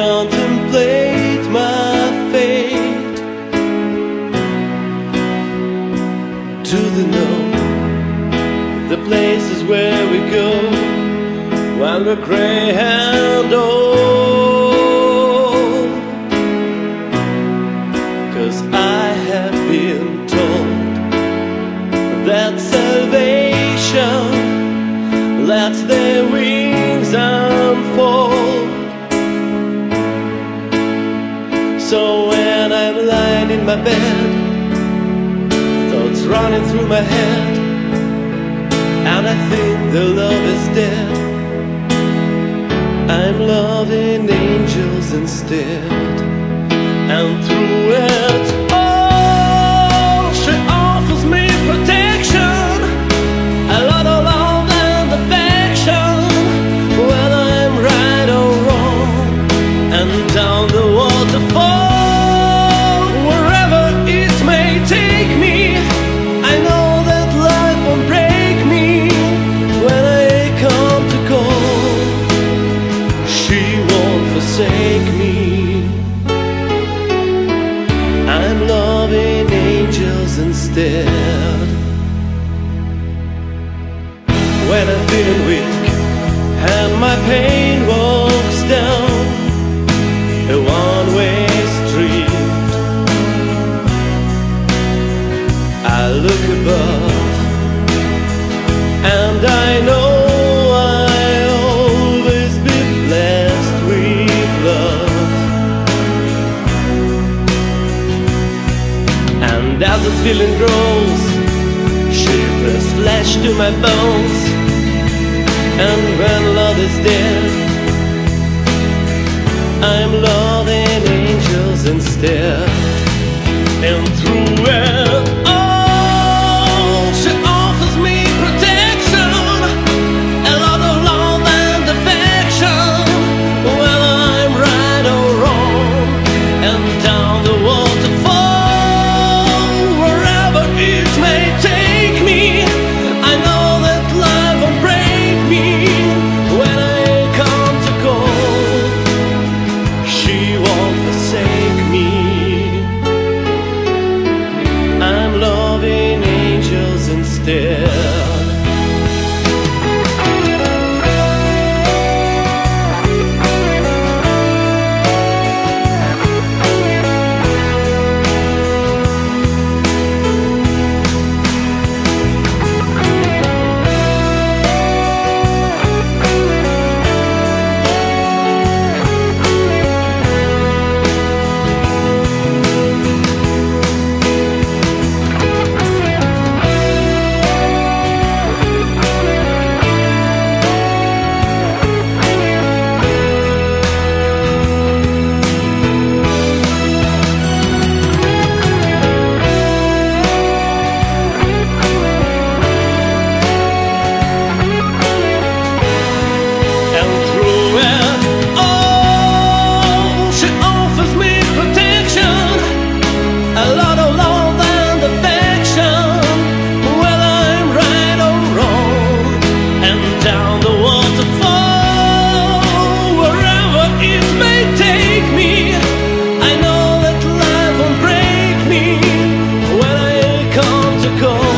contemplate my fate, do they know the places where we go when we're gray and old? 'Cause I have been told that salvation lets their wings unfold. So when I'm lying in my bed, thoughts running through my head, and I think the love is dead, I'm loving angels instead. And through it all, she offers me protection, a lot of love and affection, whether I'm right or wrong. And down the waterfall, wherever it may take me, I know that life won't break me. When I come to call, she won't forsake me. I'm loving angels instead. When I'm feeling weak and my pain walks down a one-way street, I look above and I know I'll always be blessed with love. And as the feeling grows, shivers flash to my bones. And when love is dead, I'm loving angels instead. And through it all, she offers me protection, a lot of love and affection, whether I'm right or wrong. And down the waterfall, wherever it may take me, I know that life won't break me. When I come to call, she won't forsake me. I'm loving angels instead. Come to call.